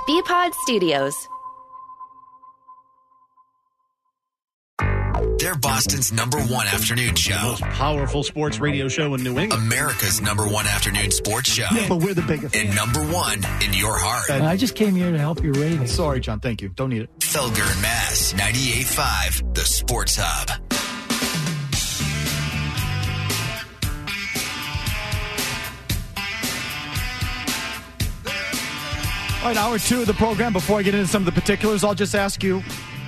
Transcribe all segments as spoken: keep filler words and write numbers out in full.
B-Pod Studios. They're Boston's number one afternoon show. Most powerful sports radio show in New England. America's number one afternoon sports show. Yeah, but we're the biggest. And number one in your heart. Uh, I just came here to help your ratings. Sorry, John. Thank you. Don't need it. Felger and Mass, ninety-eight point five, the Sports Hub. All right, hour two of the program. Before I get into some of the particulars, I'll just ask you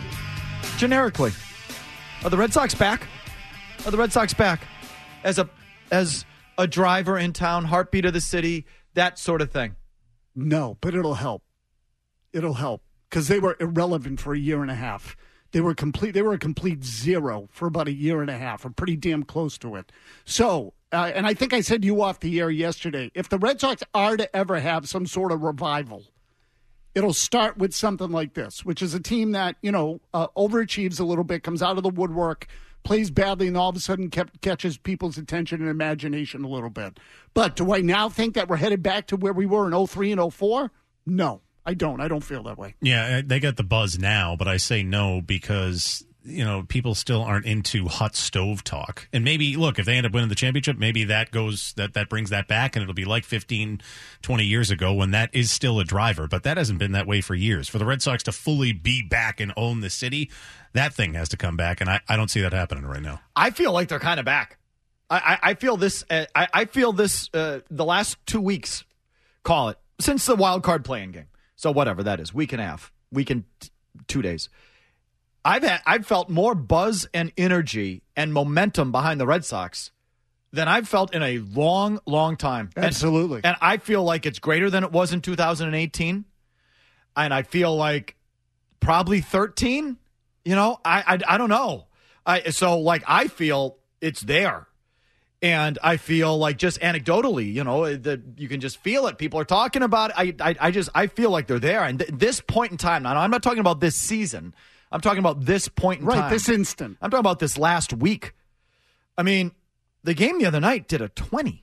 generically. Are the Red Sox back? Are the Red Sox back as a as a driver in town, heartbeat of the city, that sort of thing? No, but it'll help. It'll help because they were irrelevant for a year and a half. They were complete. They were a complete zero for about a year and a half, or pretty damn close to it. So, uh, and I think I said to you off the air yesterday, if the Red Sox are to ever have some sort of revival, it'll start with something like this, which is a team that, you know, uh, overachieves a little bit, comes out of the woodwork, plays badly, and all of a sudden kept, catches people's attention and imagination a little bit. But do I now think that we're headed back to where we were in oh three and oh four? No, I don't. I don't feel that way. Yeah, they got the buzz now, but I say no because, you know, people still aren't into hot stove talk. And maybe, look, if they end up winning the championship, maybe that goes that that brings that back, and it'll be like fifteen, twenty years ago when that is still a driver. But that hasn't been that way for years. For the Red Sox to fully be back and own the city, that thing has to come back, and I, I don't see that happening right now. I feel like they're kind of back. I, I, I feel this. Uh, I, I feel this. Uh, the last two weeks, call it, since the wild card playing game. So whatever that is, week and a half, week and t- two days. I've had, I've felt more buzz and energy and momentum behind the Red Sox than I've felt in a long, long time. Absolutely. And, and I feel like it's greater than it was in two thousand eighteen. And I feel like probably thirteen. You know, I I, I don't know. I so like I feel it's there. And I feel like just anecdotally, you know, that you can just feel it. People are talking about it. I I, I just I feel like they're there. And th- this point in time, now I'm not talking about this season. I'm talking about this point in right, time. Right, this instant. I'm talking about this last week. I mean, the game the other night did a twenty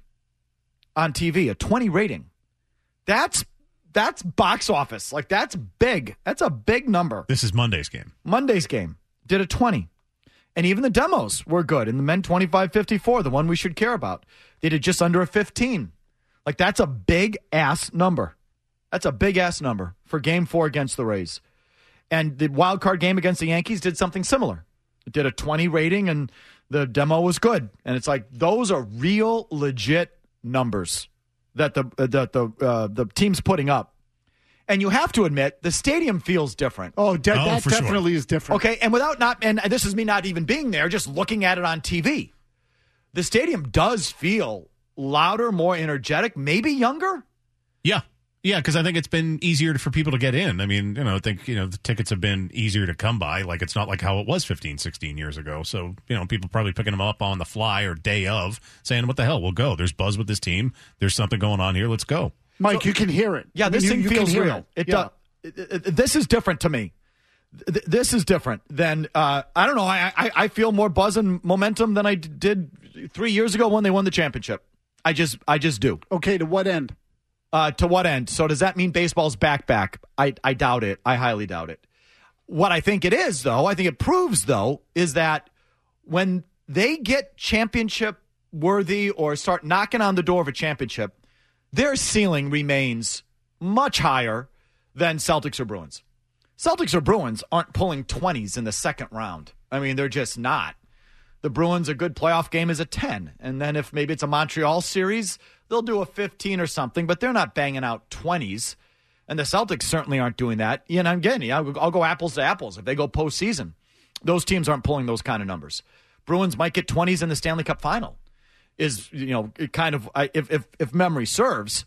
on T V, a twenty rating. That's that's box office. Like, that's big. That's a big number. This is Monday's game. Monday's game did a twenty. And even the demos were good. In the men twenty-five fifty-four, the one we should care about, they did just under a fifteen. Like, that's a big-ass number. That's a big-ass number for game four against the Rays. And the wild card game against the Yankees did something similar. It did a twenty rating, and the demo was good. And it's like, those are real, legit numbers that the that the uh, the team's putting up. And you have to admit, the stadium feels different. Oh, de- oh that definitely sure. is different. Okay, and without not, and this is me not even being there, just looking at it on T V. The stadium does feel louder, more energetic, maybe younger. Yeah. Yeah, because I think it's been easier for people to get in. I mean, you know, I think, you know, the tickets have been easier to come by. Like, it's not like how it was fifteen, sixteen years ago. So, you know, people probably picking them up on the fly or day of, saying, what the hell, we'll go. There's buzz with this team. There's something going on here. Let's go. Mike, so, you can hear it. Yeah, I mean, this you, thing you feels real. It, it yeah. does. It, it, this is different to me. Th- this is different than, uh, I don't know, I, I, I feel more buzz and momentum than I d- did three years ago when they won the championship. I just I just do. Okay, to what end? Uh, to what end? So does that mean baseball's back back? I, I doubt it. I highly doubt it. What I think it is, though, I think it proves, though, is that when they get championship worthy or start knocking on the door of a championship, their ceiling remains much higher than Celtics or Bruins. Celtics or Bruins aren't pulling twenties in the second round. I mean, they're just not. The Bruins, a good playoff game is a ten. And then if maybe it's a Montreal series, they'll do a fifteen or something, but they're not banging out twenties. And the Celtics certainly aren't doing that. You know, again, I'll, I'll go apples to apples. If they go postseason, those teams aren't pulling those kind of numbers. Bruins might get twenties in the Stanley Cup final. Is, you know, it kind of, if, if if memory serves.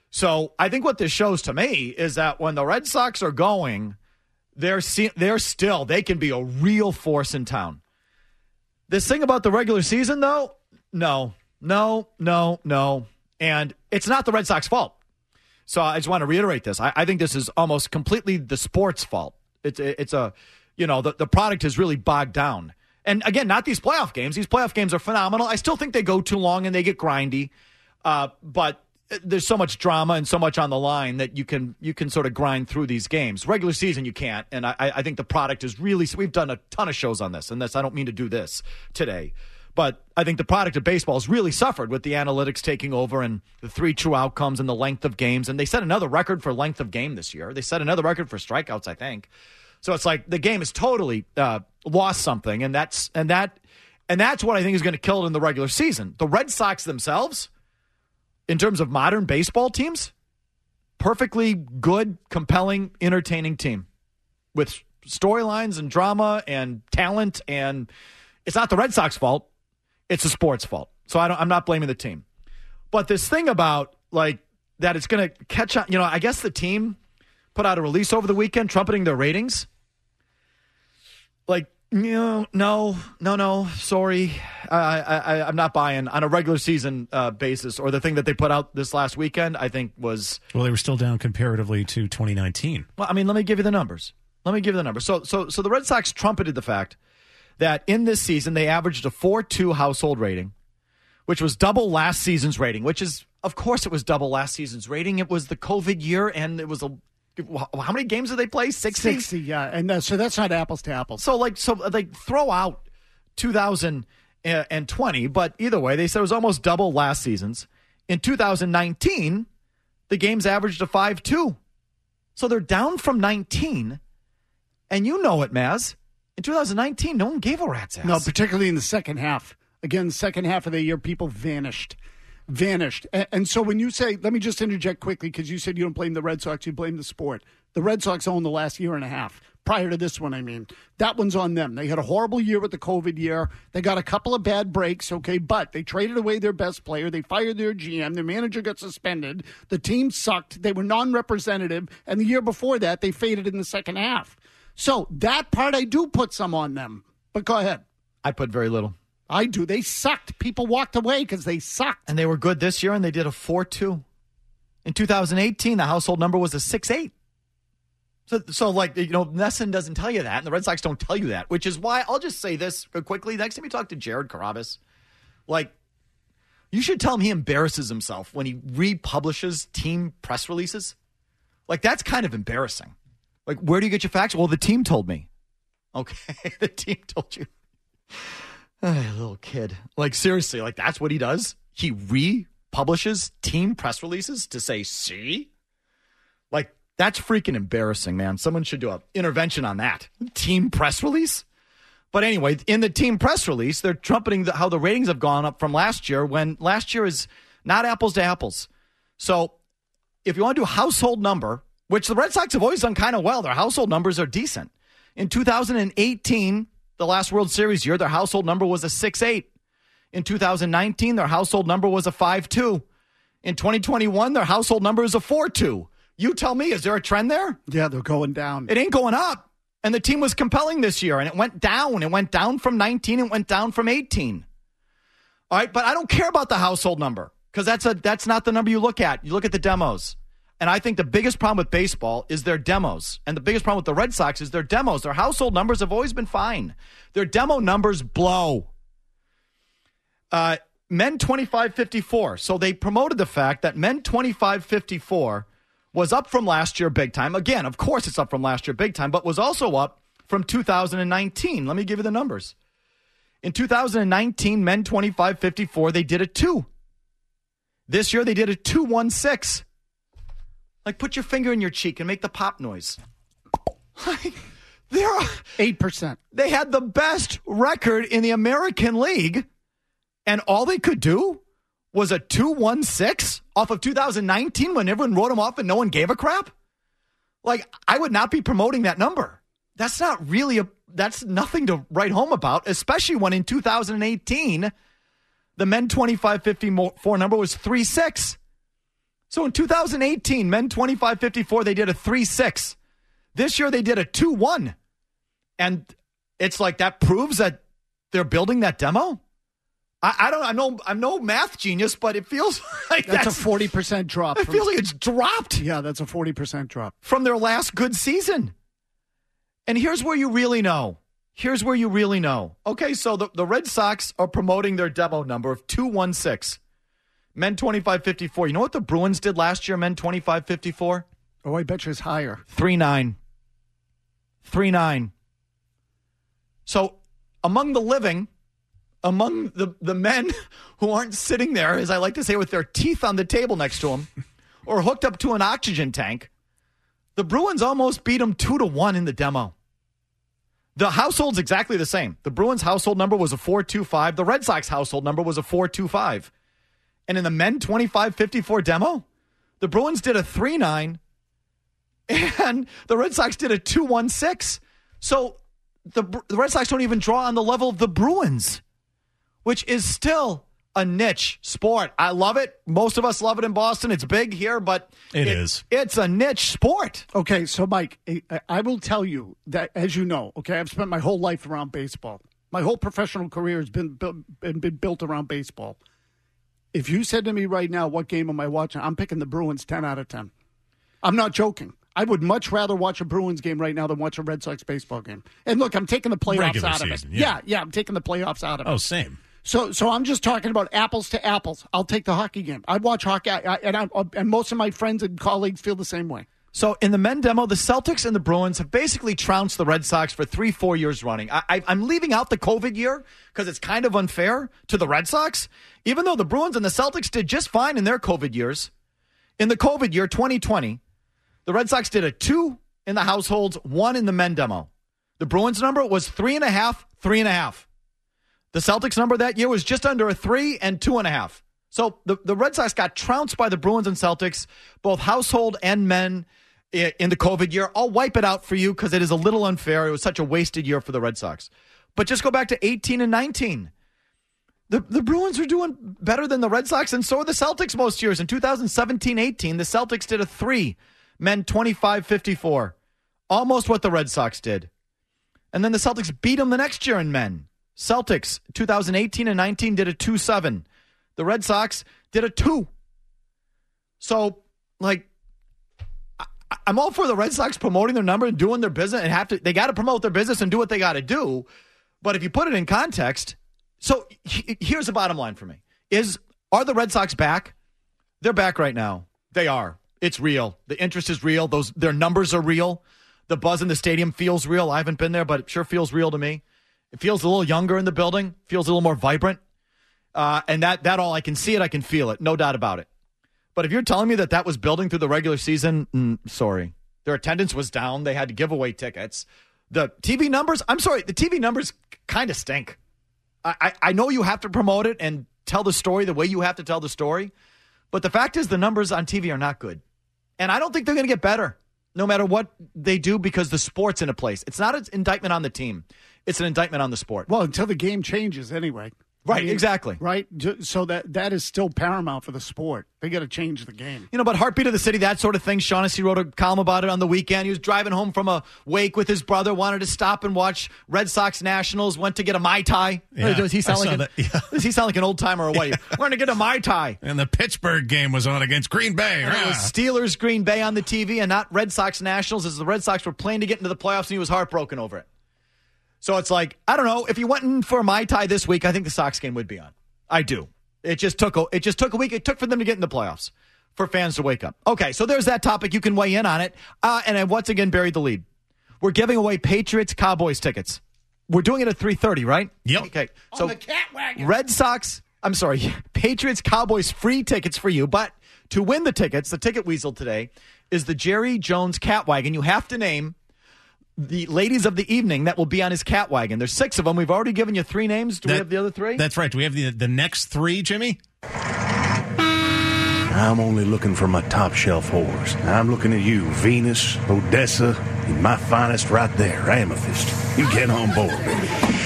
So I think what this shows to me is that when the Red Sox are going, they're they're still, they can be a real force in town. This thing about the regular season, though, no, no, no, no. And it's not the Red Sox fault. So I just want to reiterate this. I, I think this is almost completely the sport's fault. It's it's a, you know, the, the product is really bogged down. And again, not these playoff games. These playoff games are phenomenal. I still think they go too long and they get grindy. Uh, but there's so much drama and so much on the line that you can you can sort of grind through these games. Regular season, you can't. And I, I think the product is really, we've done a ton of shows on this, and this, I don't mean to do this today. But I think the product of baseball has really suffered with the analytics taking over and the three true outcomes and the length of games. And they set another record for length of game this year. They set another record for strikeouts, I think. So it's like the game has totally uh, lost something, and that's and that and that's what I think is going to kill it in the regular season. The Red Sox themselves, in terms of modern baseball teams, perfectly good, compelling, entertaining team with storylines and drama and talent. And it's not the Red Sox fault. It's the sport's fault. So I don't, I'm not blaming the team. But this thing about, like, that it's going to catch on, you know, I guess the team put out a release over the weekend trumpeting their ratings. Like, you know, no, no, no, sorry. I, I, I'm not buying on a regular season uh, basis. Or the thing that they put out this last weekend, I think was... Well, they were still down comparatively to twenty nineteen. Well, I mean, let me give you the numbers. Let me give you the numbers. So, so, so the Red Sox trumpeted the fact that in this season, they averaged a four two household rating, which was double last season's rating, which is, of course, it was double last season's rating. It was the COVID year, and it was a, how many games did they play? sixty? sixty, yeah. And uh, so that's not apples to apples. So, like, so like throw out two thousand twenty, but either way, they said it was almost double last season's. In two thousand nineteen, the games averaged a five two. So they're down from nineteen, and you know it, Maz. In two thousand nineteen, no one gave a rat's ass. No, particularly in the second half. Again, the second half of the year, people vanished. Vanished. And, and so when you say, let me just interject quickly, because you said you don't blame the Red Sox, you blame the sport. The Red Sox own the last year and a half. Prior to this one, I mean. That one's on them. They had a horrible year with the COVID year. They got a couple of bad breaks, okay, but they traded away their best player. They fired their G M. Their manager got suspended. The team sucked. They were non-representative. And the year before that, they faded in the second half. So that part, I do put some on them. But go ahead. I put very little. I do. They sucked. People walked away because they sucked. And they were good this year, and they did a four two. In two thousand eighteen, the household number was a six eight. So, so like, you know, Nesson doesn't tell you that, and the Red Sox don't tell you that, which is why I'll just say this quickly. Next time you talk to Jared Carrabis, like, you should tell him he embarrasses himself when he republishes team press releases. Like, that's kind of embarrassing. Like, where do you get your facts? Well, the team told me. Okay, the team told you. Oh, little kid. Like, seriously, like, that's what he does? He republishes team press releases to say, see? Like, that's freaking embarrassing, man. Someone should do an intervention on that. Team press release? But anyway, in the team press release, they're trumpeting the, how the ratings have gone up from last year, when last year is not apples to apples. So if you want to do a household number, which the Red Sox have always done kind of well, their household numbers are decent. In two thousand eighteen, the last World Series year, their household number was a six eight. In two thousand nineteen, their household number was a five two. In twenty twenty-one, their household number is a four two. You tell me, is there a trend there? Yeah, they're going down. It ain't going up. And the team was compelling this year, and it went down. It went down from nineteen. It went down from eighteen. All right, but I don't care about the household number, because that's a that's not the number you look at. You look at the demos. And I think the biggest problem with baseball is their demos. And the biggest problem with the Red Sox is their demos. Their household numbers have always been fine. Their demo numbers blow. Uh, men twenty-five fifty-four. So they promoted the fact that men twenty-five fifty-four was up from last year big time. Again, of course it's up from last year big time, but was also up from two thousand nineteen. Let me give you the numbers. In two thousand nineteen, men twenty-five fifty-four, they did a two. This year they did a two one six. Like, put your finger in your cheek and make the pop noise. Like, they're eight percent. They had the best record in the American League, and all they could do was a two one six off of two thousand nineteen when everyone wrote them off and no one gave a crap? Like, I would not be promoting that number. That's not really a, that's nothing to write home about, especially when in two thousand eighteen, the men twenty-five fifty-four number was three six. So in two thousand eighteen, men twenty-five fifty-four, they did a three six. This year they did a two one. And it's like, that proves that they're building that demo? I, I don't I know I'm no math genius, but it feels like that's, that's a forty percent drop. It from, feels like it's dropped. Yeah, that's a forty percent drop. From their last good season. And here's where you really know. Here's where you really know. Okay, so the, the Red Sox are promoting their demo number of two one six. Men twenty-five fifty-four. You know what the Bruins did last year, men twenty-five fifty-four? Oh, I bet you it's higher. three nine. three nine. So among the living, among the, the men who aren't sitting there, as I like to say, with their teeth on the table next to them or hooked up to an oxygen tank, the Bruins almost beat them two to one in the demo. The household's exactly the same. The Bruins household number was a four two five. The Red Sox household number was a four two five. And in the men twenty-five fifty-four demo, the Bruins did a three nine and the Red Sox did a two one six. So the, the Red Sox don't even draw on the level of the Bruins, which is still a niche sport. I love it. Most of us love it in Boston. It's big here, but it, it is. It's a niche sport. Okay, so Mike, I will tell you that, as you know, okay, I've spent my whole life around baseball. My whole professional career has been been, been built around baseball. If you said to me right now, what game am I watching? I'm picking the Bruins ten out of ten. I'm not joking. I would much rather watch a Bruins game right now than watch a Red Sox baseball game. And look, I'm taking the playoffs Regular out season, of it. Yeah. yeah, yeah, I'm taking the playoffs out of it. Oh, same. So, so I'm just talking about apples to apples. I'll take the hockey game. I watch hockey, I, I, and I, and most of my friends and colleagues feel the same way. So in the men demo, the Celtics and the Bruins have basically trounced the Red Sox for three, four years running. I, I, I'm leaving out the COVID year because it's kind of unfair to the Red Sox, even though the Bruins and the Celtics did just fine in their COVID years. In the COVID year, twenty twenty, the Red Sox did a two in the households, one in the men demo. The Bruins number was three and a half, three and a half. The Celtics number that year was just under a three and two and a half. So the, the Red Sox got trounced by the Bruins and Celtics, both household and men in the COVID year. I'll wipe it out for you because it is a little unfair. It was such a wasted year for the Red Sox. But just go back to eighteen and nineteen. The, the Bruins are doing better than the Red Sox, and so are the Celtics most years. In two thousand seventeen eighteen, the Celtics did a three, men twenty-five fifty-four. Almost what the Red Sox did. And then the Celtics beat them the next year in men. Celtics, two thousand eighteen and nineteen, did a two seven. The Red Sox did a two. So, like, I, I'm all for the Red Sox promoting their number and doing their business. And have to, they got to promote their business and do what they got to do. But if you put it in context, so he, here's the bottom line for me. Is, are the Red Sox back? They're back right now. They are. It's real. The interest is real. Those their numbers are real. The buzz in the stadium feels real. I haven't been there, but it sure feels real to me. It feels a little younger in the building. Feels a little more vibrant. Uh, and that that all, I can see it. I can feel it. No doubt about it. But if you're telling me that that was building through the regular season, mm, sorry. Their attendance was down. They had to give away tickets. The T V numbers, I'm sorry, the T V numbers kind of stink. I, I, I know you have to promote it and tell the story the way you have to tell the story. But the fact is the numbers on T V are not good. And I don't think they're going to get better no matter what they do because the sport's in a place. It's not an indictment on the team. It's an indictment on the sport. Well, until the game changes anyway. Right, I mean, exactly. Right? So that that is still paramount for the sport. They got to change the game. You know, but Heartbeat of the City, that sort of thing. Shaughnessy wrote a column about it on the weekend. He was driving home from a wake with his brother, wanted to stop and watch Red Sox Nationals, went to get a Mai Tai. Yeah, does he sound I like saw an, that, yeah. Does he sound like an old timer or what? Yeah. We're going to get a Mai Tai. And the Pittsburgh game was on against Green Bay. And it was Steelers Green Bay on the T V and not Red Sox Nationals, as the Red Sox were playing to get into the playoffs, and he was heartbroken over it. So it's like, I don't know, if you went in for a Mai Tai this week, I think the Sox game would be on. I do. It just took a, it just took a week. It took for them to get in the playoffs, for fans to wake up. Okay, so there's that topic. You can weigh in on it. Uh, and I once again buried the lead. We're giving away Patriots Cowboys tickets. We're doing it at three thirty, right? Yep. Okay. So On the cat wagon. Red Sox, I'm sorry, Patriots Cowboys free tickets for you. But to win the tickets, the ticket weasel today is the Jerry Jones cat wagon. You have to name the ladies of the evening that will be on his cat wagon. There's six of them. We've already given you three names. Do that, we have the other three? That's right. Do we have the the next three, Jimmy? I'm only looking for my top shelf whores. I'm looking at you, Venus, Odessa, and my finest right there, Amethyst. You get on board, baby.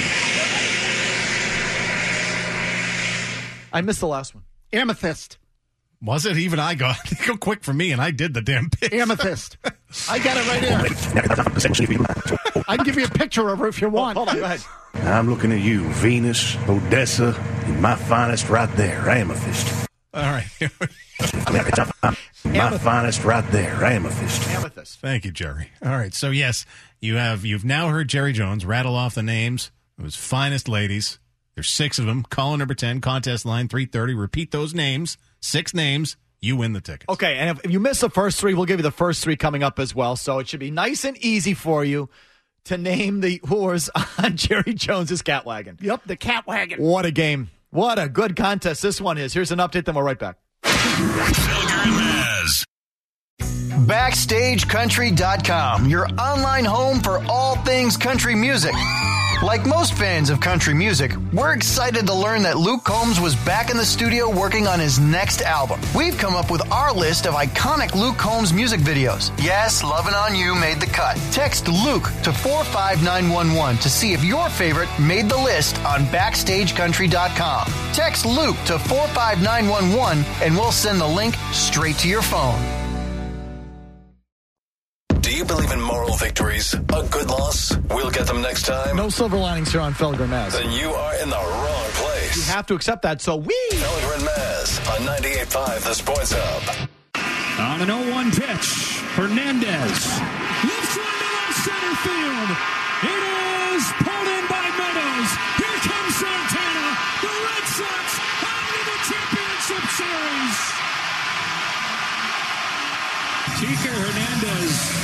I missed the last one. Amethyst. Was it? Even I got go quick for me, and I did the damn pitch. Amethyst. I got it right here. I can give you a picture of her if you want. Hold on, go ahead. I'm looking at you, Venus, Odessa, and my finest right there, Amethyst. All right. My finest right there, Amethyst. Amethyst. Thank you, Jerry. All right. So yes, you have you've now heard Jerry Jones rattle off the names of his finest ladies. There's six of them. Caller number ten, contest line three thirty. Repeat those names. Six names. You win the tickets. Okay, and if, if you miss the first three, we'll give you the first three coming up as well. So it should be nice and easy for you to name the whores on Jerry Jones's cat wagon. Yep, the cat wagon. What a game. What a good contest this one is. Here's an update, then we're right back. Felger and Maz. Backstage Country dot com, your online home for all things country music. Like most fans of country music, we're excited to learn that Luke Combs was back in the studio working on his next album. We've come up with our list of iconic Luke Combs music videos. Yes, Lovin' On You made the cut. Text Luke to four five nine one one to see if your favorite made the list on Backstage Country dot com. Text Luke to four five nine one one and we'll send the link straight to your phone. Do you believe in moral victories? A good loss? We'll get them next time? No silver linings here on Felger and Maz. Then you are in the wrong place. You have to accept that, so we... Felger and Maz on ninety-eight point five The Sports Hub. On an oh one pitch, Hernandez lifts one to left center field. It is pulled in by Meadows. Here comes Santana. The Red Sox on to the championship series. Kike Hernandez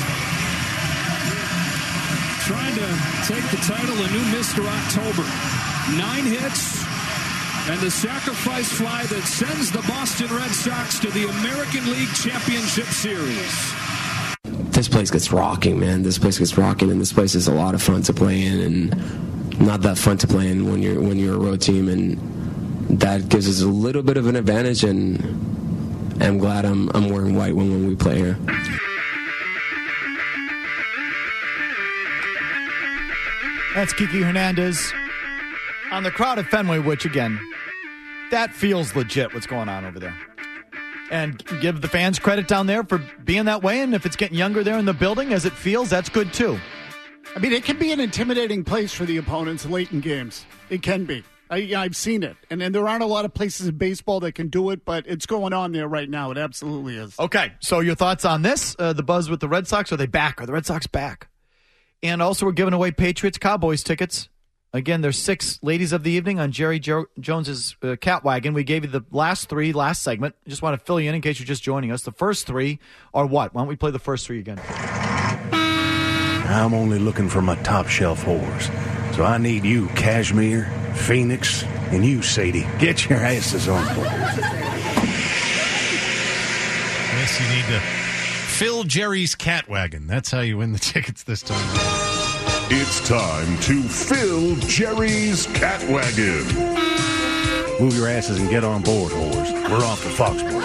trying to take the title of new Mister October. Nine hits and the sacrifice fly that sends the Boston Red Sox to the American League Championship Series. This place gets rocking, man. This place gets rocking, and this place is a lot of fun to play in, and not that fun to play in when you're when you're a road team, and that gives us a little bit of an advantage. And I'm glad I'm I'm wearing white when, when we play here. That's Kike Hernandez on the crowd at Fenway, which, again, that feels legit what's going on over there. And give the fans credit down there for being that way, and if it's getting younger there in the building as it feels, that's good too. I mean, it can be an intimidating place for the opponents late in games. It can be. I, I've seen it. And, and there aren't a lot of places in baseball that can do it, but it's going on there right now. It absolutely is. Okay, so your thoughts on this? Uh, the buzz with the Red Sox, are they back? Are the Red Sox back? And also, we're giving away Patriots-Cowboys tickets. Again, there's six ladies of the evening on Jerry jo- Jones's uh, cat wagon. We gave you the last three, last segment. Just want to fill you in in case you're just joining us. The first three are what? Why don't we play the first three again? I'm only looking for my top shelf whores. So I need you, Cashmere, Phoenix, and you, Sadie. Get your asses on board. Yes, you need to fill Jerry's cat wagon. That's how you win the tickets this time. It's time to fill Jerry's cat wagon. Move your asses and get on board, whores. We're off to Foxborough.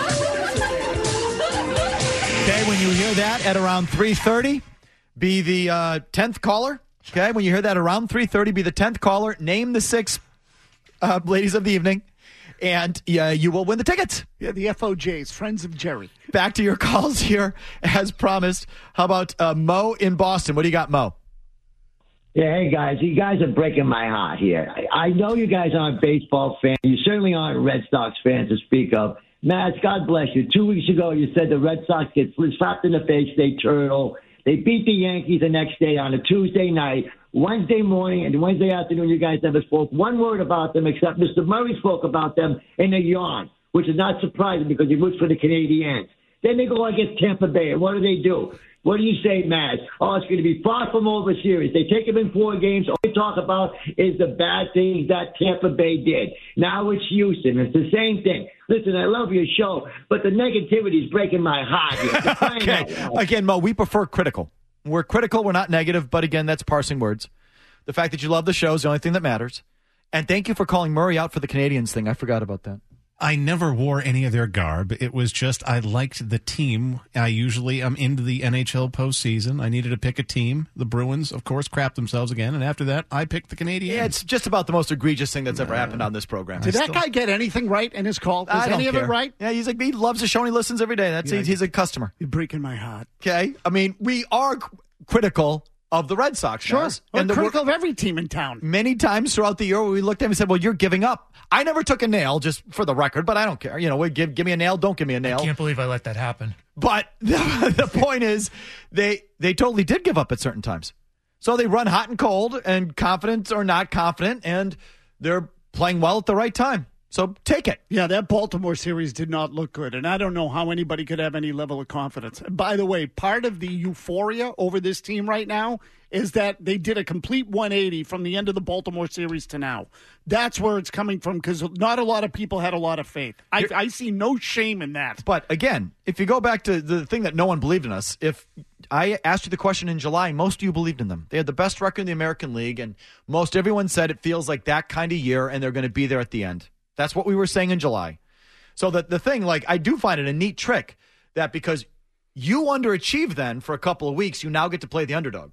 Okay, when you hear that at around three thirty, be the uh, tenth caller. Okay, when you hear that around three thirty, be the tenth caller. Name the six uh, ladies of the evening, and uh, you will win the tickets. Yeah, the F O Js, Friends of Jerry. Back to your calls here, as promised. How about uh, Mo in Boston? What do you got, Mo? Yeah, hey, guys. You guys are breaking my heart here. I, I know you guys aren't baseball fans. You certainly aren't Red Sox fans to speak of. Matt, God bless you. Two weeks ago, you said the Red Sox get slapped in the face. They turtle. They beat the Yankees the next day on a Tuesday night. Wednesday morning and Wednesday afternoon, you guys never spoke one word about them except Mister Murray spoke about them in a yawn, which is not surprising because he roots for the Canadiens. Then they go against Tampa Bay, and what do they do? What do you say, Matt? Oh, it's going to be far from over series. They take them in four games. All they talk about is the bad things that Tampa Bay did. Now it's Houston. It's the same thing. Listen, I love your show, but the negativity is breaking my heart here. Okay. Again, Mo, we prefer critical. We're critical. We're not negative. But again, that's parsing words. The fact that you love the show is the only thing that matters. And thank you for calling Murray out for the Canadiens thing. I forgot about that. I never wore any of their garb. It was just I liked the team. I usually am into the N H L postseason. I needed to pick a team. The Bruins, of course, crapped themselves again. And after that, I picked the Canadiens. Yeah, it's just about the most egregious thing that's ever uh, happened on this program. Did I that still... guy get anything right in his call? Was I any don't of care. it right? Yeah, he's like, he loves the show and he listens every day. That's yeah, he's a customer. You're breaking my heart. Okay. I mean, we are critical of the Red Sox. Sure. Guys. We're and the, critical of every team in town. Many times throughout the year we looked at him and said, well, you're giving up. I never took a nail, just for the record, but I don't care. You know, give give me a nail, don't give me a nail. I can't believe I let that happen. But the, the point is, they they totally did give up at certain times. So they run hot and cold and confident or not confident, and they're playing well at the right time. So take it. Yeah, that Baltimore series did not look good, and I don't know how anybody could have any level of confidence. And by the way, part of the euphoria over this team right now is that they did a complete one eighty from the end of the Baltimore series to now. That's where it's coming from, because not a lot of people had a lot of faith. I, I see no shame in that. But again, if you go back to the thing that no one believed in us, if I asked you the question in July, most of you believed in them. They had the best record in the American League, and most everyone said it feels like that kind of year, and they're going to be there at the end. That's what we were saying in July. So the, the thing, like, I do find it a neat trick that because you underachieved then for a couple of weeks, you now get to play the underdog.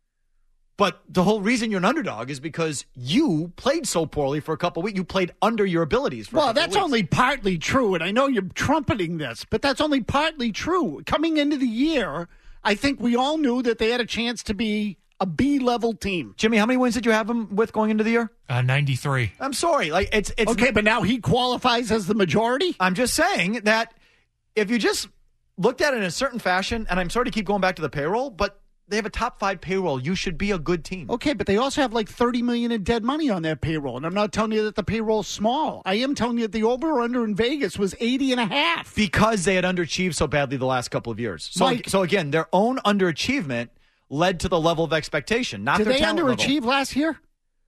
But the whole reason you're an underdog is because you played so poorly for a couple of weeks. You played under your abilities for well, a couple that's of weeks. only partly true, and I know you're trumpeting this, but that's only partly true. Coming into the year, I think we all knew that they had a chance to be a B-level team. Jimmy, how many wins did you have them with going into the year? Uh, ninety-three. I'm sorry. Like it's it's Okay, but now he qualifies as the majority? I'm just saying that if you just looked at it in a certain fashion, and I'm sorry to keep going back to the payroll, but they have a top five payroll. You should be a good team. Okay, but they also have like thirty million dollars in dead money on their payroll. And I'm not telling you that the payroll's small. I am telling you that the over-under in Vegas was eighty and a half. Because they had underachieved so badly the last couple of years. So, Mike, so again, their own underachievement led to the level of expectation, not did their they talent underachieve level. last year?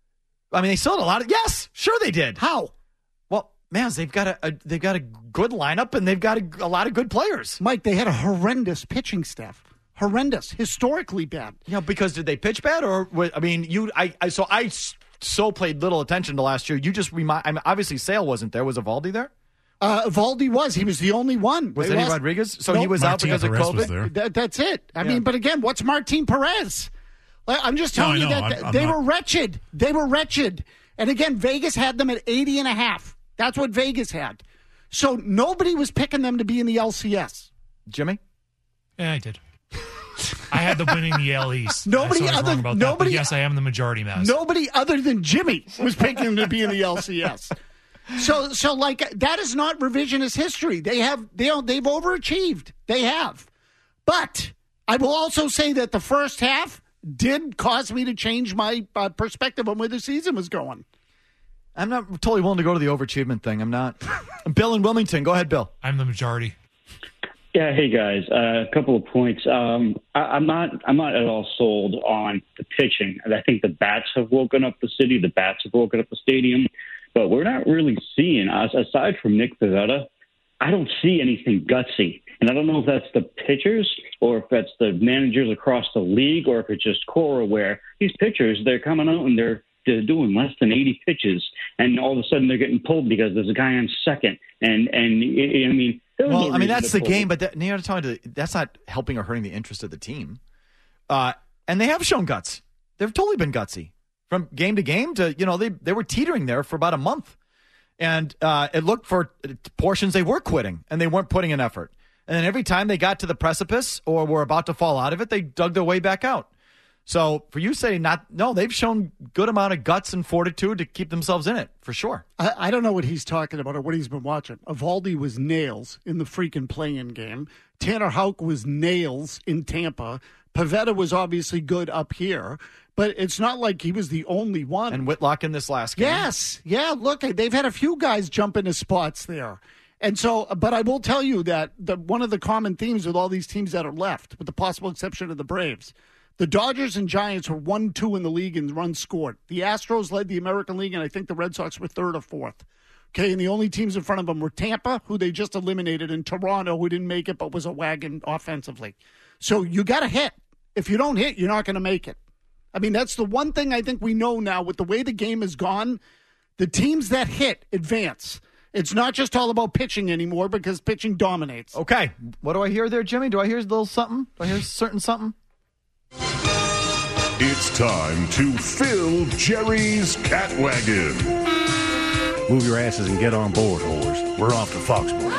I mean, they still had a lot of yes, sure they did. How? Well, man, they've got a, a they've got a good lineup and they've got a, a lot of good players. Mike, they had a horrendous pitching staff. Horrendous, historically bad. Yeah, because did they pitch bad, or I mean, you, I, I so I so paid little attention to last year. You just remind. I mean, obviously, Sale wasn't there. Was Evaldi there? Uh, Evaldi was. He was the only one. Was They Eddie lost- Rodriguez? So Nope. he was Martin out because Perez of was COVID. there. That, that's it. I Yeah. mean, but again, what's Martin Perez? Like, I'm just No, telling I you know. that I'm- I'm they not- were wretched. They were wretched. And again, Vegas had them at eighty and a half. That's what Vegas had. So nobody was picking them to be in the L C S. Jimmy? Yeah, I did. I had them winning the A L East. Nobody so I was other- wrong about nobody- that. But yes, I am the majority mouse. Nobody other than Jimmy was picking them to be in the L C S. So, so like that is not revisionist history. They have they they've overachieved. They have, but I will also say that the first half did cause me to change my uh, perspective on where the season was going. I'm not totally willing to go to the overachievement thing. I'm not. Bill in Wilmington. Go ahead, Bill. I'm the majority. Yeah, hey guys, uh, a couple of points. Um, I, I'm not, I'm not at all sold on the pitching. I think the bats have woken up the city, the bats have woken up the stadium, but we're not really seeing us aside from Nick Pivetta. I don't see anything gutsy, and I don't know if that's the pitchers or if that's the managers across the league or if it's just Cora. Where these pitchers, they're coming out and they're they're doing less than eighty pitches, and all of a sudden they're getting pulled because there's a guy on second, and and I mean. Well, I mean, that's the game, but that, you know, talking to, that's not helping or hurting the interest of the team. Uh, and they have shown guts. They've totally been gutsy. From game to game to, you know, they, they were teetering there for about a month. And uh, it looked for portions they were quitting, and they weren't putting in effort. And then every time they got to the precipice or were about to fall out of it, they dug their way back out. So for you saying not, no, they've shown good amount of guts and fortitude to keep themselves in it, for sure. I, I don't know what he's talking about or what he's been watching. Evaldi was nails in the freaking play-in game. Tanner Houck was nails in Tampa. Pivetta was obviously good up here, but it's not like he was the only one. And Whitlock in this last game. Yes. Yeah, look, they've had a few guys jump into spots there. And so, but I will tell you that the, one of the common themes with all these teams that are left, with the possible exception of the Braves, the Dodgers and Giants were one two in the league in runs scored. The Astros led the American League, and I think the Red Sox were third or fourth. Okay, and the only teams in front of them were Tampa, who they just eliminated, and Toronto, who didn't make it but was a wagon offensively. So you got to hit. If you don't hit, you're not going to make it. I mean, that's the one thing I think we know now with the way the game has gone. The teams that hit advance. It's not just all about pitching anymore because pitching dominates. Okay, what do I hear there, Jimmy? Do I hear a little something? Do I hear certain something? It's time to fill Jerry's Cat Wagon. Move your asses and get on board, whores. We're off to Foxborough.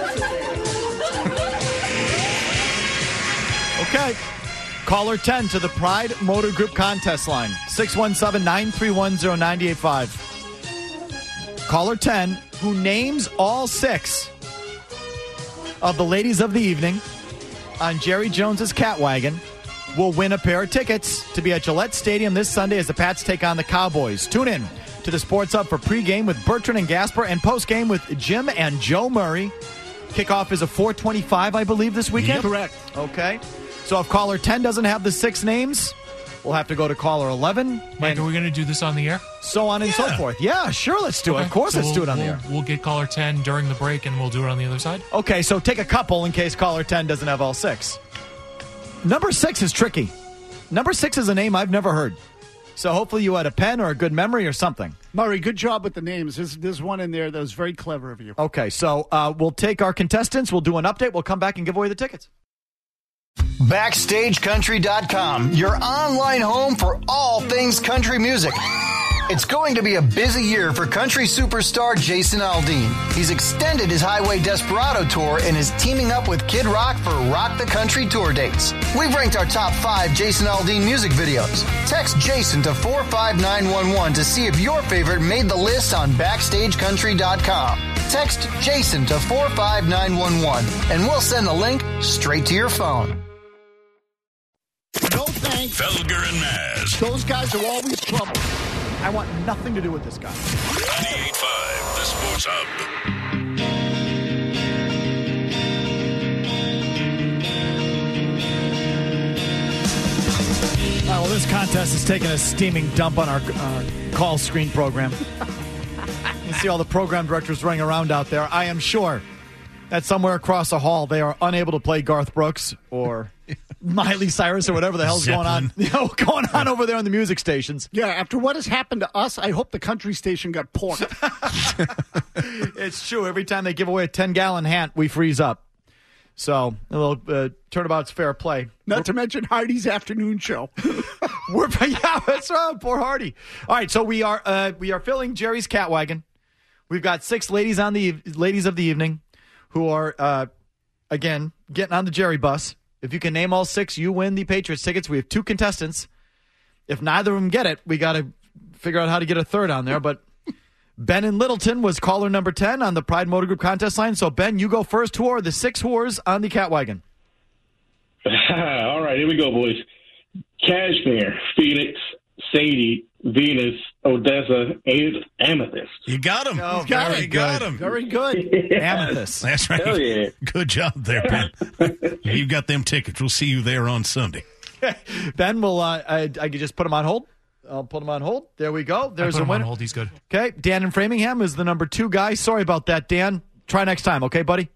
Okay. Caller ten to the Pride Motor Group contest line. six one seven, nine three one, zero nine eight five. Caller ten, who names all six of the ladies of the evening on Jerry Jones's Cat Wagon, will win a pair of tickets to be at Gillette Stadium this Sunday as the Pats take on the Cowboys. Tune in to the Sports Hub for pregame with Bertrand and Gasper and postgame with Jim and Joe Murray. Kickoff is a four twenty-five, I believe, this weekend? Yep. Correct. Okay. So if caller ten doesn't have the six names, we'll have to go to caller eleven. Mike, are we going to do this on the air? So on and Yeah. so forth. Yeah, sure, let's do Okay. it. Of course, So let's we'll, do it on we'll, the air. We'll get caller ten during the break, and we'll do it on the other side. Okay, so take a couple in case caller ten doesn't have all six. Number six is tricky. Number six is a name I've never heard. So hopefully you had a pen or a good memory or something. Murray, good job with the names. There's, there's one in there that was very clever of you. Okay, so uh, we'll take our contestants. We'll do an update. We'll come back and give away the tickets. Backstage Country dot com, your online home for all things country music. It's going to be a busy year for country superstar Jason Aldean. He's extended his Highway Desperado tour and is teaming up with Kid Rock for Rock the Country tour dates. We've ranked our top five Jason Aldean music videos. Text Jason to four five nine one one to see if your favorite made the list on Backstage Country dot com. Text Jason to four five nine one one and we'll send the link straight to your phone. No thanks. Felger and Maz. Those guys are always trouble. I want nothing to do with this guy. ninety-eight point five, the Sports Hub. Uh, well, this contest is taking a steaming dump on our uh, call screen program. You see all the program directors running around out there. I am sure that somewhere across the hall they are unable to play Garth Brooks or Miley Cyrus or whatever the hell's Zeppelin. going on. You know, going on over there on the music stations. Yeah, after what has happened to us, I hope the country station got porked. It's true. Every time they give away a ten-gallon hat, we freeze up. So a little uh, turnabout's fair play. Not to mention Hardy's afternoon show. We're yeah, that's right. Poor Hardy. All right, so we are uh, we are filling Jerry's cat wagon. We've got six ladies on the ladies of the evening who are uh, again getting on the Jerry bus. If you can name all six, you win the Patriots tickets. We have two contestants. If neither of them get it, we got to figure out how to get a third on there. But Ben in Littleton was caller number ten on the Pride Motor Group contest line. So Ben, you go first. Who are the six whores on the cat wagon? All right, here we go, boys. Cashmere, Phoenix, Sadie, Venus, Odessa, and Amethyst. You got him. Oh, you got very him. You got good. him. Very good. Amethyst. That's right. Hell yeah. Good job there, Ben. You got them tickets. We'll see you there on Sunday. Ben, will uh, I, I could just put him on hold. I'll put him on hold. There we go. There's I put a him winner. on hold. He's good. Okay, Dan in Framingham is the number two guy. Sorry about that, Dan. Try next time, okay, buddy?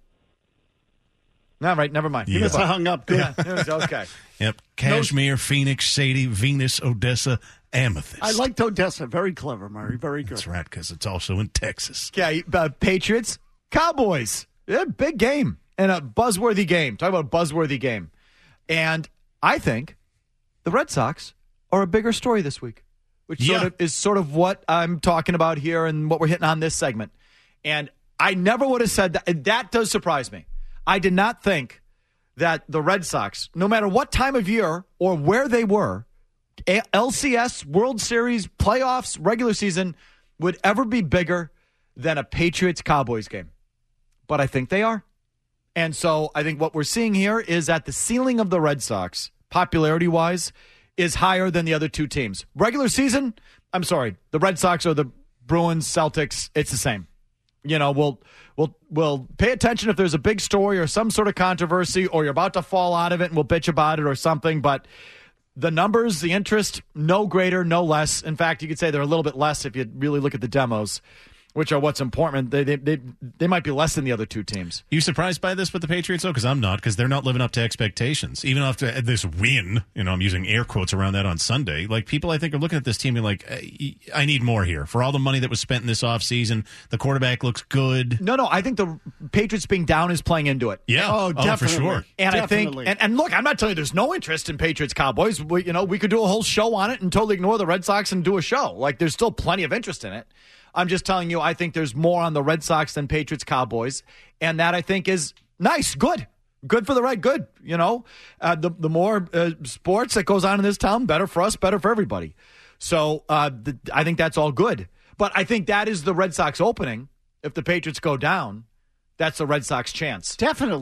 All right, never mind. Yeah. Yes, I hung up. Good. Yeah, okay. Yep. Cashmere, Phoenix, Sadie, Venus, Odessa, Amethyst. I liked Odessa. Very clever, Murray. Very good. That's right, because it's also in Texas. Okay, uh, Patriots, Cowboys. Yeah, big game and a buzzworthy game. Talk about a buzzworthy game. And I think the Red Sox are a bigger story this week, which Yeah. sort of is sort of what I'm talking about here and what we're hitting on this segment. And I never would have said that. And that does surprise me. I did not think that the Red Sox, no matter what time of year or where they were, A- L C S, World Series, playoffs, regular season, would ever be bigger than a Patriots-Cowboys game. But I think they are. And so I think what we're seeing here is that the ceiling of the Red Sox, popularity-wise, is higher than the other two teams. Regular season, I'm sorry, the Red Sox or the Bruins, Celtics, it's the same. You know, we'll we'll we'll pay attention if there's a big story or some sort of controversy or you're about to fall out of it and we'll bitch about it or something. But the numbers, the interest, no greater, no less. In fact, you could say they're a little bit less if you really look at the demos, which are what's important. They they they, they might be less than the other two teams. You surprised by this with the Patriots, though? Because I'm not, because they're not living up to expectations. Even after this win, you know, I'm using air quotes around that on Sunday. Like, people, I think, are looking at this team and like, I need more here. For all the money that was spent in this offseason, the quarterback looks good. No, no, I think the Patriots being down is playing into it. Yeah. Oh, for definitely. sure. And Definitely. I think, and, and look, I'm not telling you there's no interest in Patriots Cowboys. We, you know, we could do a whole show on it and totally ignore the Red Sox and do a show. Like, there's still plenty of interest in it. I'm just telling you, I think there's more on the Red Sox than Patriots Cowboys, and that I think is nice, good, good for the Red, good. You know, uh, the the more uh, sports that goes on in this town, better for us, better for everybody. So uh, the, I think that's all good. But I think that is the Red Sox opening. If the Patriots go down, that's the Red Sox chance. Definitely.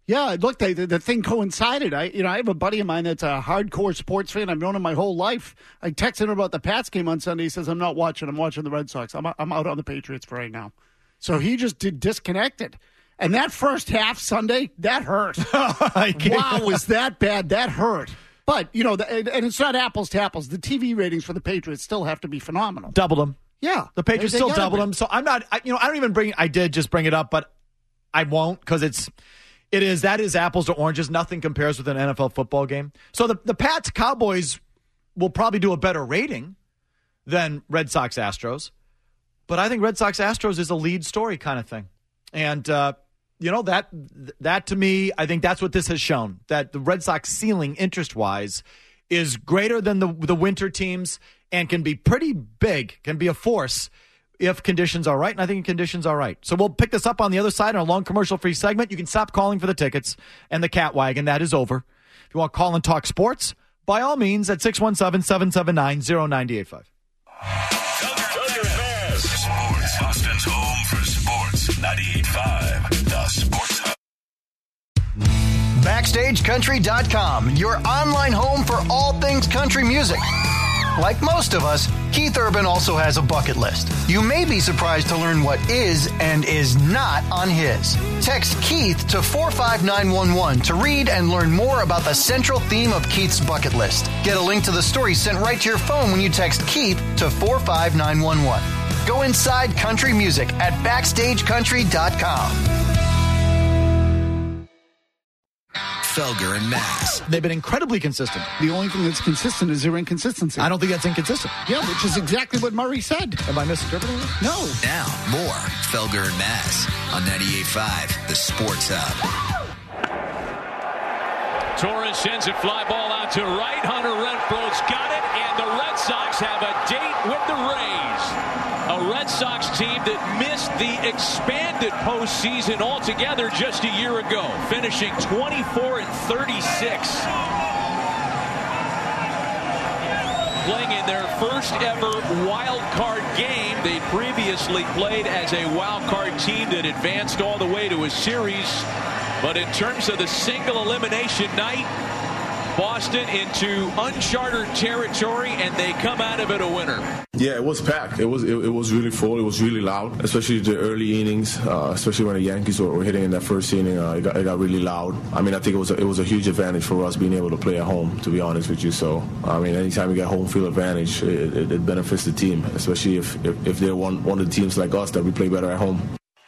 Yeah, look, they, the, the thing coincided. I, you know, I have a buddy of mine that's a hardcore sports fan. I've known him my whole life. I texted him about the Pats game on Sunday. He says, I'm not watching. I'm watching the Red Sox. I'm, I'm out on the Patriots for right now. So he just did disconnected. And that first half Sunday, that hurt. Wow, was that bad? That hurt. But, you know, the, and it's not apples to apples. The T V ratings for the Patriots still have to be phenomenal. Doubled them. Yeah. The Patriots they, they still doubled be. them. So I'm not, I, you know, I don't even bring, I did just bring it up, but I won't because it's, it is, that is apples to oranges. Nothing compares with an N F L football game. So the, the Pats Cowboys will probably do a better rating than Red Sox Astros. But I think Red Sox Astros is a lead story kind of thing. And, uh, you know, that, that to me, I think that's what this has shown, that the Red Sox ceiling interest-wise is greater than the the winter teams and can be pretty big, can be a force if conditions are right, and I think conditions are right. So we'll pick this up on the other side in a long commercial-free segment. You can stop calling for the tickets and the cat wagon. That is over. If you want to call and talk sports, by all means, at six one seven, seven seven nine, zero nine eight five. Sports, Boston's home for sports. ninety-eight point five, the Sports Hub. Backstage Country dot com, your online home for all things country music. Like most of us, Keith Urban also has a bucket list. You may be surprised to learn what is and is not on his. Text Keith to four five nine one one to read and learn more about the central theme of Keith's bucket list. Get a link to the story sent right to your phone when you text Keith to four five nine one one. Go inside country music at backstage country dot com. Felger and Mass. They've been incredibly consistent. The only thing that's consistent is their inconsistency. I don't think that's inconsistent. Yeah, which is exactly what Murray said. Am I misinterpreting it? No. Now, more Felger and Mass on ninety-eight point five, the Sports Hub. Torres sends a fly ball out to right. Hunter Renfroe's got it, and the Red Sox have a date with the Rays. A Red Sox team that missed the expanded postseason altogether just a year ago, finishing twenty-four and thirty-six. Playing in their first ever wild card game. They previously played as a wild card team that advanced all the way to a series. But in terms of the single elimination night, Boston into uncharted territory, and they come out of it a winner. Yeah, it was packed. It was it, it was really full. It was really loud, especially the early innings. Uh, especially when the Yankees were, were hitting in that first inning, uh, it, got, it got really loud. I mean, I think it was a, it was a huge advantage for us being able to play at home. To be honest with you, so I mean, anytime you get home field advantage, it, it, it benefits the team, especially if, if if they're one one of the teams like us that we play better at home.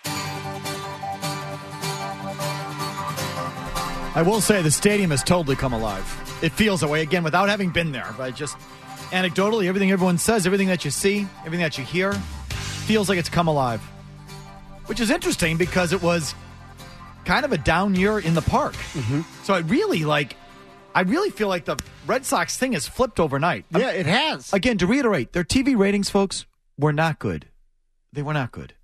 I will say the stadium has totally come alive. It feels that way, again, without having been there. But just anecdotally, everything everyone says, everything that you see, everything that you hear, feels like it's come alive. Which is interesting because it was kind of a down year in the park. Mm-hmm. So I really, like, I really feel like the Red Sox thing has flipped overnight. Yeah, it has. Again, to reiterate, their T V ratings, folks, were not good. They were not good.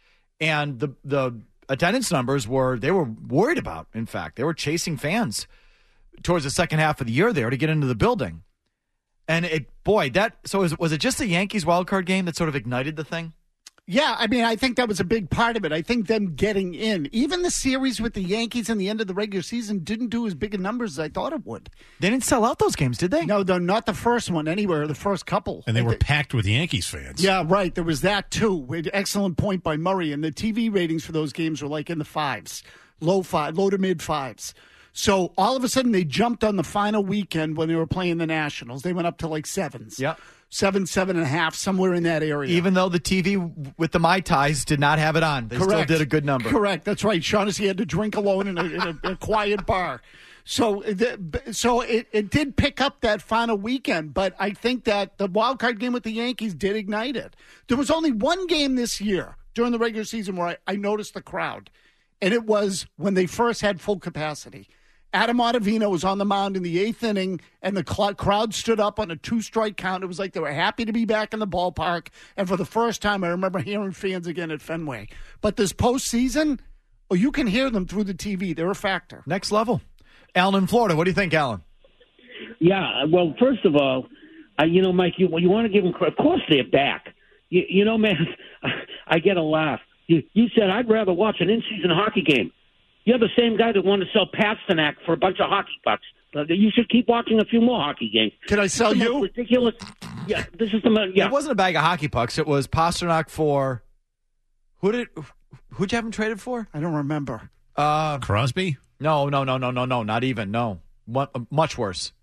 And the the... attendance numbers were, they were worried about, in fact. They were chasing fans towards the second half of the year there to get into the building. And it, boy, that, so was, was it just the Yankees wildcard game that sort of ignited the thing? Yeah, I mean, I think that was a big part of it. I think them getting in. Even the series with the Yankees in the end of the regular season didn't do as big a numbers as I thought it would. They didn't sell out those games, did they? No, no, not the first one anywhere, the first couple. And they were packed with Yankees fans. Yeah, right. There was that, too. Excellent point by Murray. And the T V ratings for those games were like in the fives, low five, low to mid fives. So all of a sudden they jumped on the final weekend when they were playing the Nationals. They went up to like sevens. Yeah. Seven, seven and a half, somewhere in that area. Even though the T V with the Mai Tais did not have it on. They Correct. still did a good number. Correct. That's right. Shaughnessy had to drink alone in a, in a, a quiet bar. So, the, so it, it did pick up that final weekend, but I think that the wild card game with the Yankees did ignite it. There was only one game this year during the regular season where I, I noticed the crowd, and it was when they first had full capacity. Adam Ottavino was on the mound in the eighth inning, and the cl- crowd stood up on a two-strike count. It was like they were happy to be back in the ballpark, and for the first time, I remember hearing fans again at Fenway. But this postseason, oh, you can hear them through the T V. They're a factor. Next level. Alan in Florida. What do you think, Alan? Yeah, well, first of all, uh, you know, Mike, you, you want to give them credit. Of course they're back. You, you know, man, I get a laugh. You, you said I'd rather watch an in-season hockey game. You're the same guy that wanted to sell Pasternak for a bunch of hockey pucks. Uh, You should keep watching a few more hockey games. Can I sell This is the you? most ridiculous. Yeah, this is the mo- yeah. It wasn't a bag of hockey pucks. It was Pasternak for who did who'd you have him traded for? I don't remember. Uh, Crosby? No, no, no, no, no, no, not even. No, What, much worse.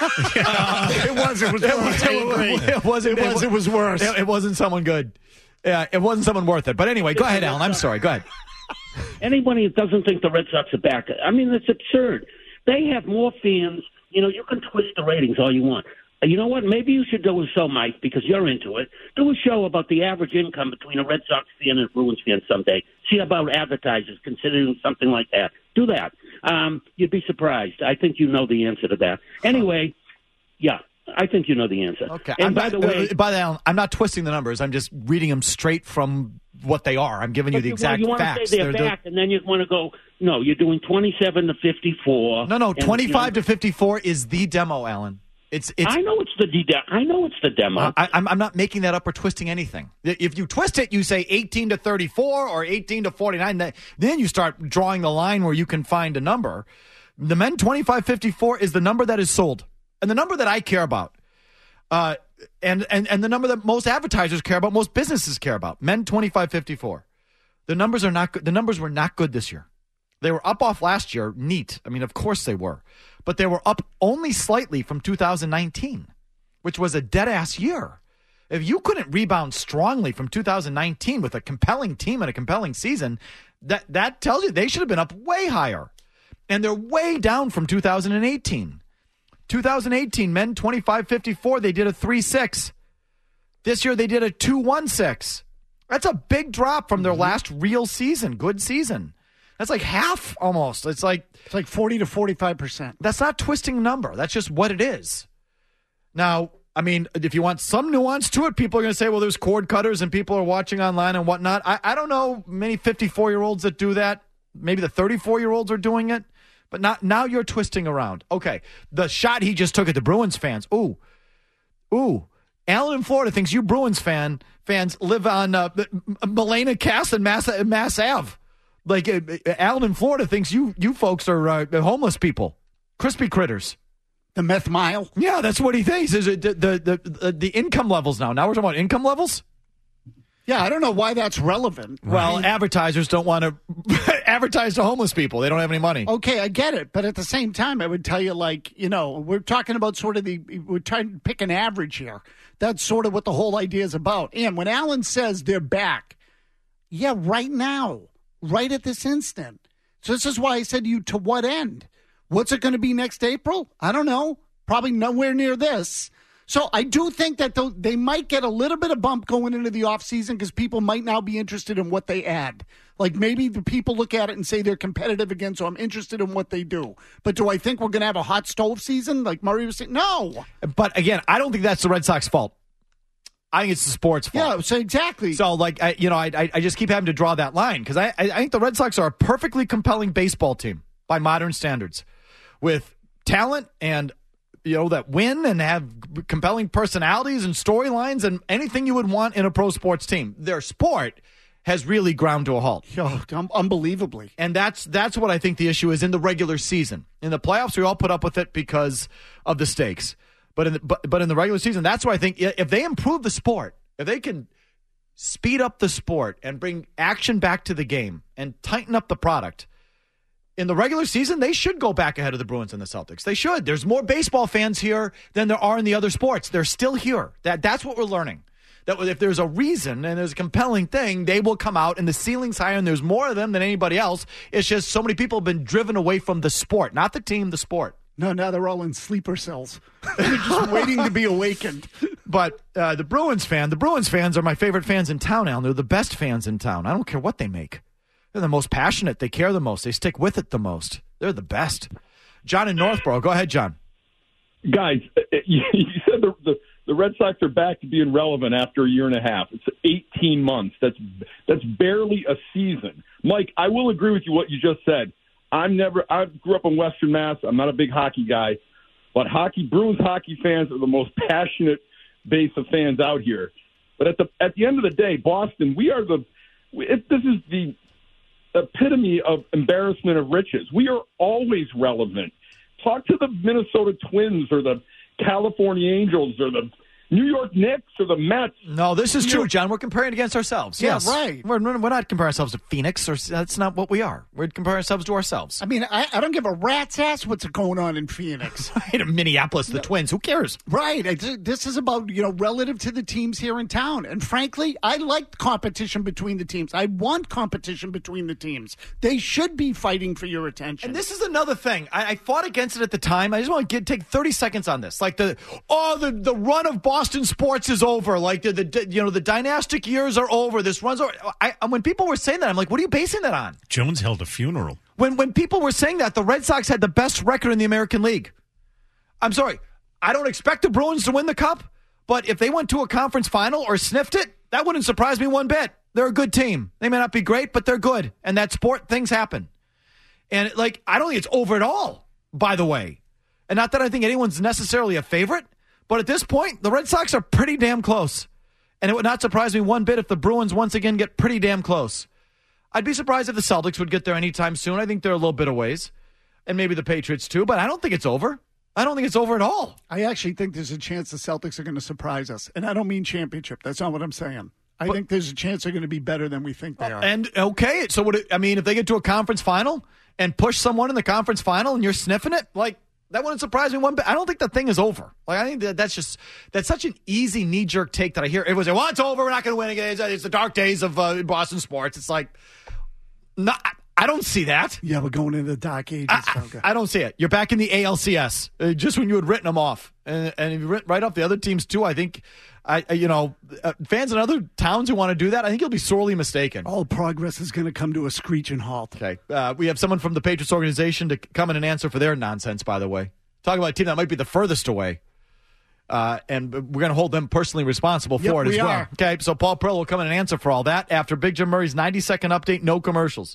It was. It was. It was. I agree. It wasn't. It was. It was worse. It, it wasn't someone good. Yeah, it wasn't someone worth it. But anyway, go ahead, Alan. I'm sorry. Go ahead. Anybody that doesn't think the Red Sox are back, I mean, it's absurd. They have more fans. You know, you can twist the ratings all you want. Uh, You know what? Maybe you should do a show, Mike, because you're into it. Do a show about the average income between a Red Sox fan and a Bruins fan someday. See about advertisers considering something like that. Do that. Um, you'd be surprised. I think you know the answer to that. Anyway, yeah, I think you know the answer. Okay. And I'm by not, the way, uh, by the way, I'm not twisting the numbers. I'm just reading them straight from what they are. I'm giving you But the you, exact you want facts. to say they're, They're- back, and then you want to go, no, you're doing twenty-seven to fifty-four. No, no, and, twenty-five you know, to fifty-four is the demo, Alan. It's, it's. I know it's the de- I know it's the demo. Uh, I, I'm, I'm not making that up or twisting anything. If you twist it, you say eighteen to thirty-four or eighteen to forty-nine. Then, then you start drawing the line where you can find a number. The men twenty-five fifty-four is the number that is sold, and the number that I care about, uh, and and and the number that most advertisers care about, most businesses care about. Men twenty-five fifty-four. The numbers are not good. The numbers were not good this year. They were up off last year. Neat. I mean, of course they were. But they were up only slightly from two thousand nineteen, which was a dead-ass year. If you couldn't rebound strongly from two thousand nineteen with a compelling team and a compelling season, that, that tells you they should have been up way higher. And they're way down from two thousand eighteen. two thousand eighteen, men twenty-five fifty-four, they did a three six. This year they did a two one six. That's a big drop from their last real season, good season. That's like half almost. It's like it's like forty to forty-five percent. That's not twisting a number. That's just what it is. Now, I mean, if you want some nuance to it, people are going to say, well, there's cord cutters and people are watching online and whatnot. I, I don't know many fifty-four-year-olds that do that. Maybe the thirty-four-year-olds are doing it. But not, now you're twisting around. Okay, the shot he just took at the Bruins fans. Ooh, ooh. Alan in Florida thinks you Bruins fan fans live on uh, Milena Cass and Mass, Mass Ave. Like, uh, Alan in Florida thinks you you folks are uh, homeless people, crispy critters. The meth mile? Yeah, that's what he thinks. Is it the, the, the, the income levels now? Now we're talking about income levels? Yeah, I don't know why that's relevant. Well, Right? advertisers don't want to advertise to homeless people. They don't have any money. Okay, I get it. But at the same time, I would tell you, like, you know, we're talking about sort of the, we're trying to pick an average here. That's sort of what the whole idea is about. And when Alan says they're back, yeah, right now, right at this instant. So this is why I said to you, to what end? What's it going to be next April? I don't know. Probably nowhere near this. So I do think that th- they might get a little bit of bump going into the offseason because people might now be interested in what they add. Like maybe the people look at it and say they're competitive again, so I'm interested in what they do. But do I think we're going to have a hot stove season like Murray was saying? No. But again, I don't think that's the Red Sox fault. I think it's the sports fault. Yeah, so exactly. So, like, I, you know, I, I just keep having to draw that line because I, I think the Red Sox are a perfectly compelling baseball team by modern standards with talent and, you know, that win and have compelling personalities and storylines and anything you would want in a pro sports team. Their sport has really ground to a halt. Oh, un- unbelievably. And that's that's what I think the issue is in the regular season. In the playoffs, we all put up with it because of the stakes. But in the, but, but in the regular season, that's why I think if they improve the sport, if they can speed up the sport and bring action back to the game and tighten up the product, in the regular season, they should go back ahead of the Bruins and the Celtics. They should. There's more baseball fans here than there are in the other sports. They're still here. That That's what we're learning. That if there's a reason and there's a compelling thing, they will come out and the ceiling's higher and there's more of them than anybody else. It's just so many people have been driven away from the sport, not the team, the sport. No, now they're all in sleeper cells. They're just waiting to be awakened. But uh, the Bruins fan, the Bruins fans are my favorite fans in town, Alan. They're the best fans in town. I don't care what they make. They're the most passionate. They care the most. They stick with it the most. They're the best. John in Northborough. Go ahead, John. Guys, you said the, the, the Red Sox are back to being relevant after a year and a half. It's eighteen months. That's that's barely a season. Mike, I will agree with you what you just said. I'm never. I grew up in Western Mass. I'm not a big hockey guy, but hockey Bruins hockey fans are the most passionate base of fans out here. But at the at the end of the day, Boston, we are the. If this is the epitome of embarrassment of riches. We are always relevant. Talk to the Minnesota Twins or the California Angels or the New York Knicks or the Mets. No, this is You true, know- John. We're comparing against ourselves. Yeah, yes. right. We're, we're not comparing ourselves to Phoenix. Or that's not what we are. We're comparing ourselves to ourselves. I mean, I, I don't give a rat's ass what's going on in Phoenix. Right, in Minneapolis, the Twins. Who cares? Right. It's- This is about, you know, relative to the teams here in town. And frankly, I like competition between the teams. I want competition between the teams. They should be fighting for your attention. And this is another thing. I, I fought against it at the time. I just want to get, take thirty seconds on this. Like the oh, the, the run of Boston sports is over. Like the, the you know the dynastic years are over. This runs over. I, when people were saying that, I'm like, what are you basing that on? Jones held a funeral. When when people were saying that, the Red Sox had the best record in the American League. I'm sorry. I don't expect the Bruins to win the Cup, but if they went to a conference final or sniffed it, that wouldn't surprise me one bit. They're a good team. They may not be great, but they're good. And that sport, things happen. And like, I don't think it's over at all, by the way. And not that I think anyone's necessarily a favorite, but at this point, the Red Sox are pretty damn close. And it would not surprise me one bit if the Bruins once again get pretty damn close. I'd be surprised if the Celtics would get there anytime soon. I think they're a little bit of ways. And maybe the Patriots too, but I don't think it's over. I don't think it's over at all. I actually think there's a chance the Celtics are going to surprise us. And I don't mean championship. That's not what I'm saying. I But- think there's a chance they're going to be better than we think they are. And okay, so would it, I mean, if they get to a conference final and push someone in the conference final and you're sniffing it, like that wouldn't surprise me one bit. I don't think the thing is over. Like I think that that's just that's such an easy knee jerk take that I hear. It was well, it's over. We're not going to win again. It's, it's the dark days of uh, Boston sports. It's like, no, I, I don't see that. Yeah, we're going into the dark ages. I, I, I don't see it. You're back in the A L C S uh, just when you had written them off, and and you writ right off the other teams too. I think, I I- you know, uh, fans in other towns who want to do that, I think you'll be sorely mistaken. All progress is going to come to a screeching halt. Okay, uh, we have someone from the Patriots organization to come in and answer for their nonsense. By the way, talk about a team that might be the furthest away. Uh, and we're going to hold them personally responsible for Yep, it as we well. are. Okay, so Paul Pearl will come in and answer for all that after Big Jim Murray's ninety second update, no commercials.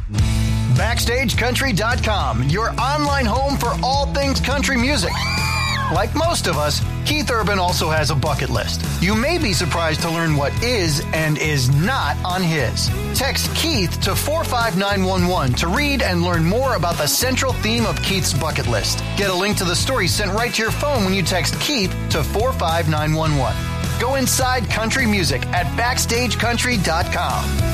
Backstage Country dot com, your online home for all things country music. Like most of us, Keith Urban also has a bucket list. You may be surprised to learn what is and is not on his. Text Keith to four five nine one one to read and learn more about the central theme of Keith's bucket list. Get a link to the story sent right to your phone when you text Keith to four five nine one one. Go inside country music at Backstage Country dot com.